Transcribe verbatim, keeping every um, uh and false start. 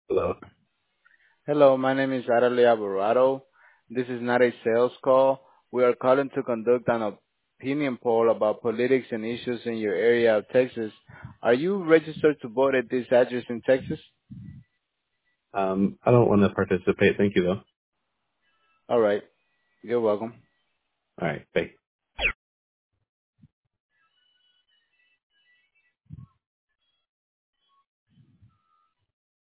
Hello. Hello, my name is Arale Alvarado. This is not a sales call. We are calling to conduct an opinion poll about politics and issues in your area of Texas. Are you registered to vote at this address in Texas? Um, I don't want to participate. Thank you, though. All right, you're welcome. All right. Bye.